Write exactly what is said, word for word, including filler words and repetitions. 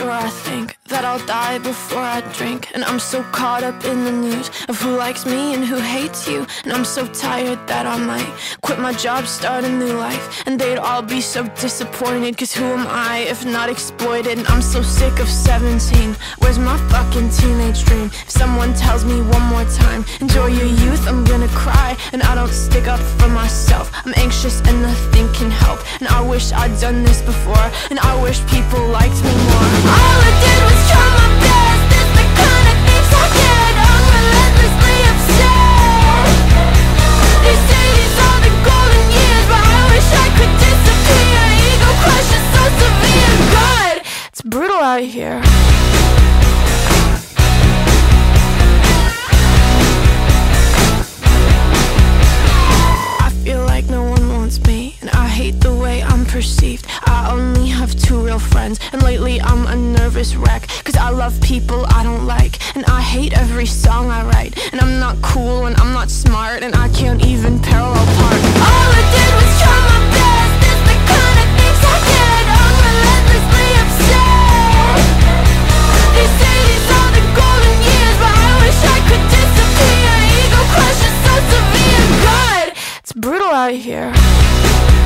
Sure, I think that I'll die before I drink, and I'm so caught up in the news of who likes me and who hates you, and I'm so tired that I might quit my job, start a new life, and they'd all be so disappointed, cause who am I if not exploited? And I'm so sick of seventeen, where's my fucking teenage dream? If someone tells me one more time, enjoy your youth, I'm gonna cry, and I don't stick up for myself. I'm anxious and nothing can help, and I wish I'd done this before, and I wish people liked me more. All I did was try my best, it's the kind of things I get, I'm relentlessly upset. They say these are the golden years, but I wish I could disappear. Ego crush is so severe, God, it's brutal out here. I feel like no one wants me, and I hate the way I'm perceived. I only have two real friends, and lately I'm a nervous wreck, cause I love people I don't like, and I hate every song I write, and I'm not cool and I'm not smart, and I can't even parallel park. All I did was try my best, it's the kind of things I get, I'm relentlessly upset. They say these are the golden years, but I wish I could disappear. Ego crush is so severe, God, it's brutal out here.